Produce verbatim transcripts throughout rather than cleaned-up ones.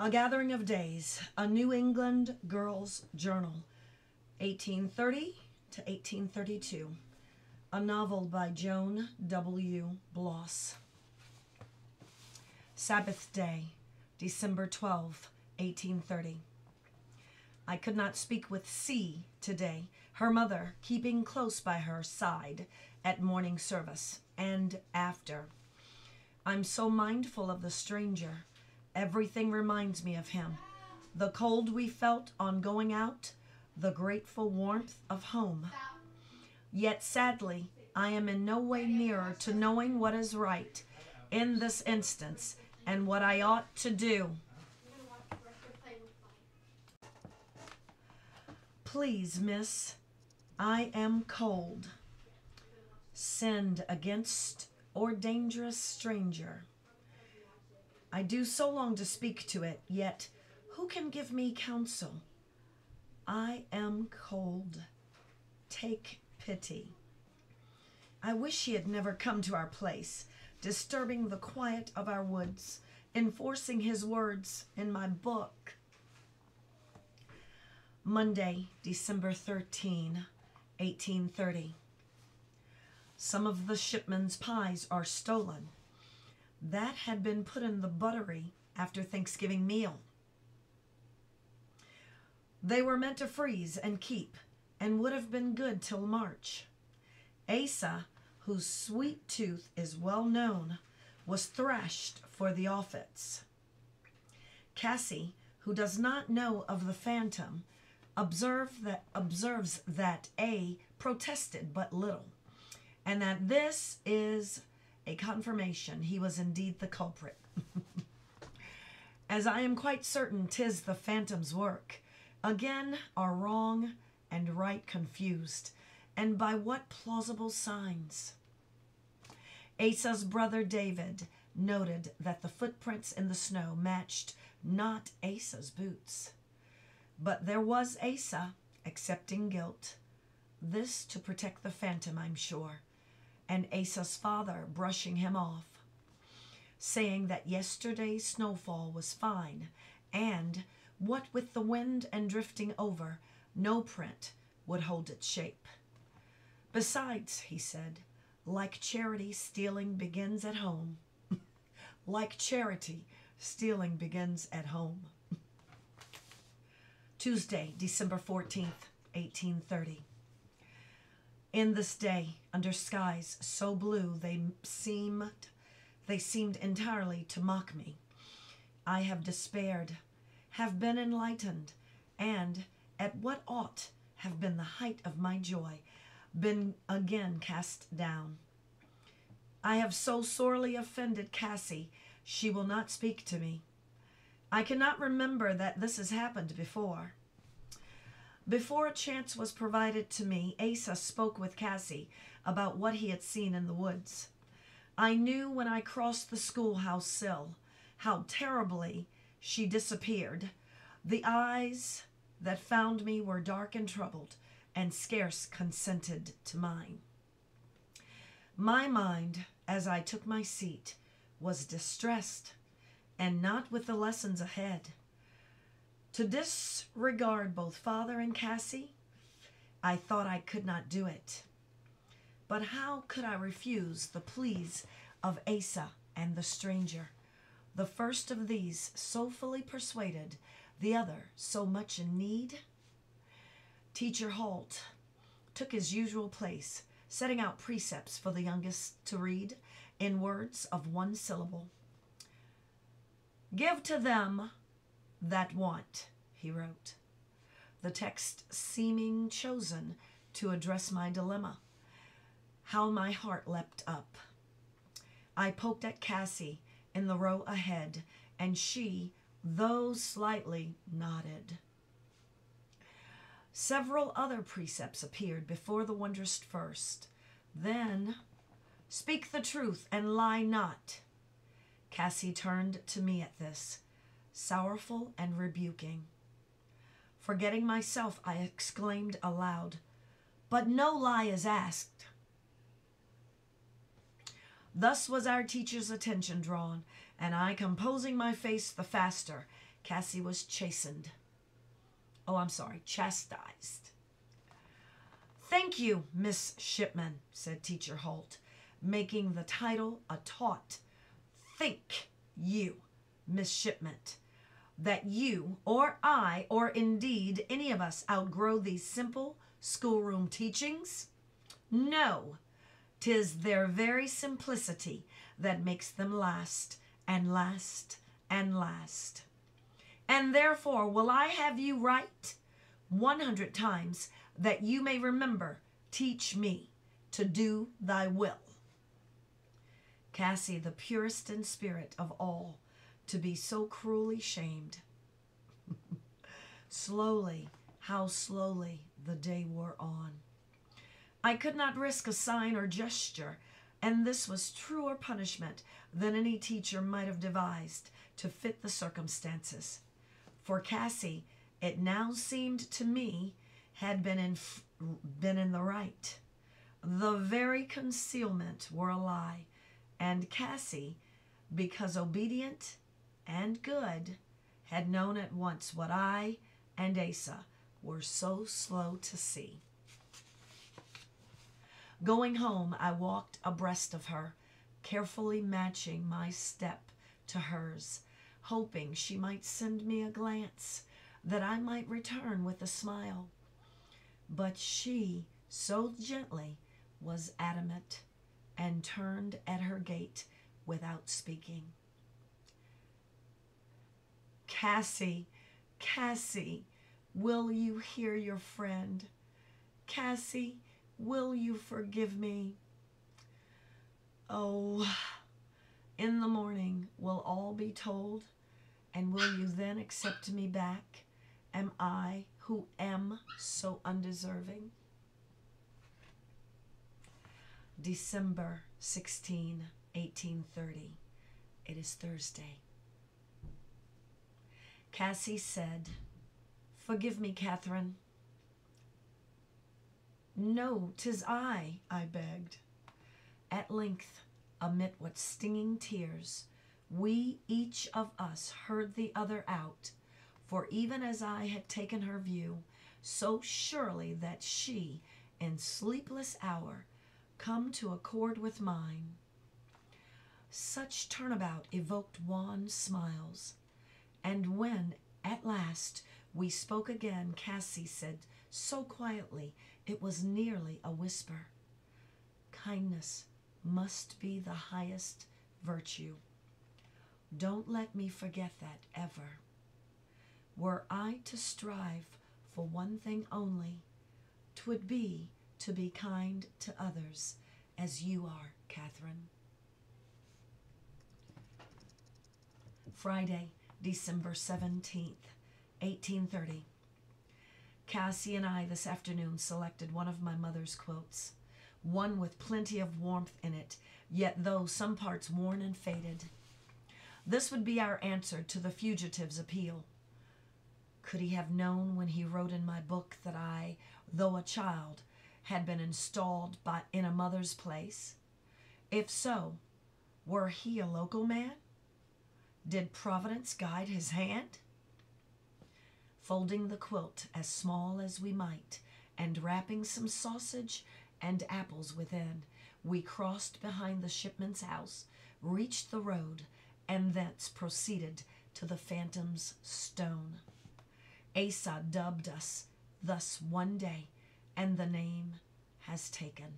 A Gathering of Days, A New England Girl's Journal, eighteen thirty to eighteen thirty-two. A novel by Joan W. Bloss. Sabbath Day, December twelfth, eighteen thirty. I could not speak with C today, her mother keeping close by her side at morning service and after. I'm so mindful of the stranger. Everything reminds me of him. The cold we felt on going out, the grateful warmth of home. Yet sadly, I am in no way nearer to knowing what is right in this instance and what I ought to do. Please, miss, I am cold. Sinned against or dangerous stranger. I do so long to speak to it, yet who can give me counsel? I am cold. Take pity. I wish he had never come to our place, disturbing the quiet of our woods, enforcing his words in my book. Monday, December thirteenth, eighteen thirty. Some of the shipmen's pies are stolen. That had been put in the buttery after Thanksgiving meal. They were meant to freeze and keep, and would have been good till March. Asa, whose sweet tooth is well known, was thrashed for the offense. Cassie, who does not know of the phantom, observe that, observes that A protested but little, and that this is a confirmation he was indeed the culprit. As I am quite certain 'tis the phantom's work, again are wrong and right confused, and by what plausible signs? Asa's brother David noted that the footprints in the snow matched not Asa's boots. But there was Asa accepting guilt, this to protect the phantom, I'm sure, and Asa's father brushing him off, saying that yesterday's snowfall was fine, and, what with the wind and drifting over, no print would hold its shape. Besides, he said, like charity, stealing begins at home. Like charity, stealing begins at home. Tuesday, December fourteenth, eighteen thirty. In this day, under skies so blue they seemed, they seemed entirely to mock me, I have despaired, have been enlightened, and, at what ought have been the height of my joy, been again cast down. I have so sorely offended Cassie, she will not speak to me. I cannot remember that this has happened before. Before a chance was provided to me, Asa spoke with Cassie about what he had seen in the woods. I knew when I crossed the schoolhouse sill how terribly she disappeared. The eyes that found me were dark and troubled, and scarce consented to mine. My mind, as I took my seat, was distressed, and not with the lessons ahead. To disregard both father and Cassie, I thought I could not do it. But how could I refuse the pleas of Asa and the stranger, the first of these so fully persuaded, the other so much in need? Teacher Holt took his usual place, setting out precepts for the youngest to read in words of one syllable. Give to them that want, he wrote, the text seeming chosen to address my dilemma. How my heart leapt up. I poked at Cassie in the row ahead, and she, though slightly, nodded. Several other precepts appeared before the wondrous first. Then, speak the truth and lie not. Cassie turned to me at this, sorrowful and rebuking. Forgetting myself, I exclaimed aloud, but no lie is asked. Thus was our teacher's attention drawn, and I, composing my face the faster, Cassie was chastened. Oh, I'm sorry, chastised. Thank you, Miss Shipman, said Teacher Holt, making the title a taunt. Think you, Miss Shipman, that you or I, or indeed any of us, outgrow these simple schoolroom teachings? No, 'tis their very simplicity that makes them last and last and last. And therefore will I have you write one hundred times, that you may remember, teach me to do thy will. Cassie, the purest in spirit of all, to be so cruelly shamed. Slowly, how slowly the day wore on. I could not risk a sign or gesture, and this was truer punishment than any teacher might have devised to fit the circumstances. For Cassie, it now seemed to me, had been in, been in the right. The very concealment were a lie, and Cassie, because obedient and good, had known at once what I and Asa were so slow to see. Going home, I walked abreast of her, carefully matching my step to hers, hoping she might send me a glance, that I might return with a smile. But she, so gently, was adamant, and turned at her gate without speaking. Cassie, Cassie, will you hear your friend? Cassie, will you forgive me? Oh, in the morning will all be told, and will you then accept me back? Am I, who am so undeserving? December sixteenth, eighteen thirty. It is Thursday. Cassie said, "Forgive me, Catherine." "No, 'tis I," I begged. At length, amid what stinging tears, we each of us heard the other out, for even as I had taken her view, so surely that she, in sleepless hour, come to accord with mine. Such turnabout evoked wan smiles, and when, at last, we spoke again, Cassie said so quietly it was nearly a whisper, "Kindness must be the highest virtue. Don't let me forget that ever. Were I to strive for one thing only, 'twould be to be kind to others as you are, Catherine." Friday, December seventeenth, eighteen thirty. Cassie and I this afternoon selected one of my mother's quotes, one with plenty of warmth in it, yet though some parts worn and faded. This would be our answer to the fugitive's appeal. Could he have known when he wrote in my book that I, though a child, had been installed by, in a mother's place? If so, were he a local man? Did Providence guide his hand? Folding the quilt as small as we might, and wrapping some sausage and apples within, we crossed behind the shipman's house, reached the road, and thence proceeded to the Phantom's Stone. Asa dubbed us thus one day, and the name has taken.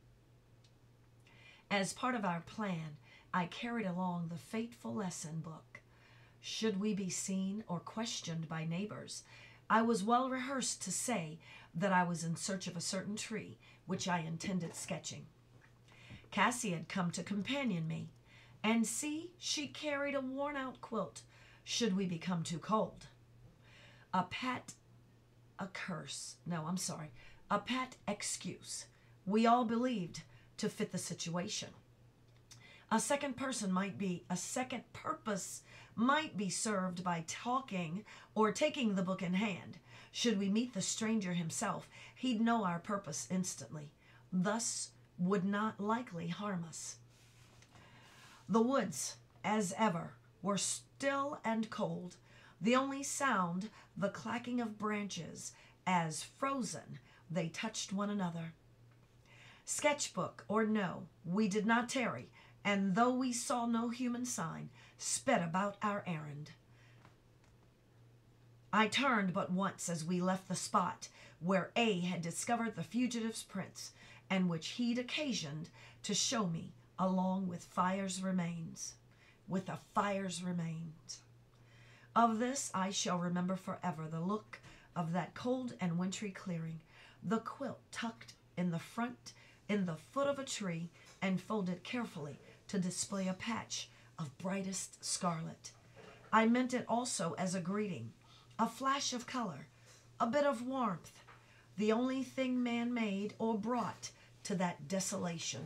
As part of our plan, I carried along the fateful lesson book. Should we be seen or questioned by neighbors, I was well rehearsed to say that I was in search of a certain tree, which I intended sketching. Cassie had come to companion me, and see, she carried a worn-out quilt, should we become too cold. A pat, a curse, no, I'm sorry, a pat excuse, we all believed, to fit the situation. A second person might be, a second purpose might be served by talking or taking the book in hand. Should we meet the stranger himself, he'd know our purpose instantly, thus would not likely harm us. The woods, as ever, were still and cold. the only sound the clacking of branches, as frozen they touched one another. Sketchbook or no, we did not tarry, and though we saw no human sign, sped about our errand. I turned but once as we left the spot where A had discovered the fugitive's prints, and which he'd occasioned to show me along with fire's remains, with a fire's remains. Of this I shall remember forever the look of that cold and wintry clearing, the quilt tucked in the front, in the foot of a tree, and folded carefully to display a patch of brightest scarlet. I meant it also as a greeting, a flash of color, a bit of warmth, the only thing man made or brought to that desolation.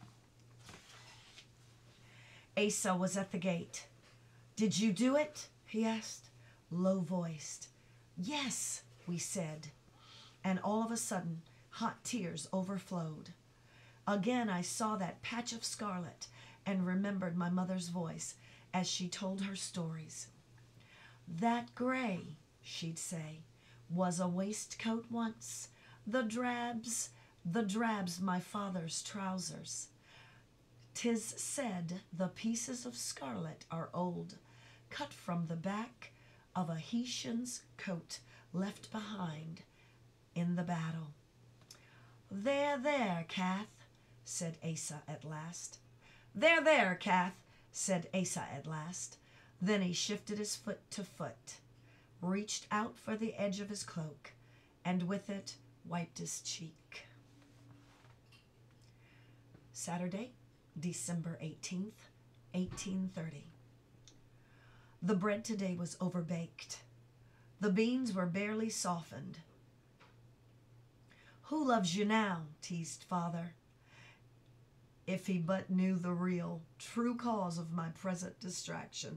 Asa was at the gate. "Did you do it?" he asked, low-voiced. "Yes," we said, and all of a sudden hot tears overflowed. Again I saw that patch of scarlet and remembered my mother's voice as she told her stories. "That gray," she'd say, "was a waistcoat once, the drabs, the drabs my father's trousers. 'Tis said the pieces of scarlet are old, cut from the back of a Hessian's coat left behind in the battle." "There, there, Kath," said Asa at last. "There, there, Kath," said Asa at last. Then he shifted his foot to foot, reached out for the edge of his cloak, and with it wiped his cheek. Saturday, December eighteenth, eighteen thirty. The bread today was overbaked. The beans were barely softened. "Who loves you now?" teased Father. If he but knew the real, true cause of my present distraction.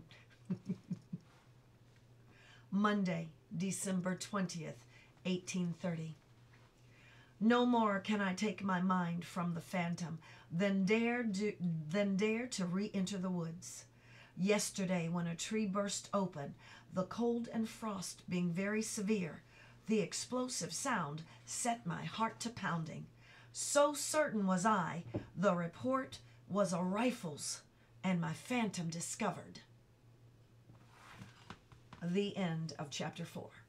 Monday, December twentieth, eighteen thirty. No more can I take my mind from the phantom than dare, do, than dare to re-enter the woods. Yesterday, when a tree burst open, the cold and frost being very severe, the explosive sound set my heart to pounding. So certain was I, the report was a rifle's, and my phantom discovered. The end of chapter four.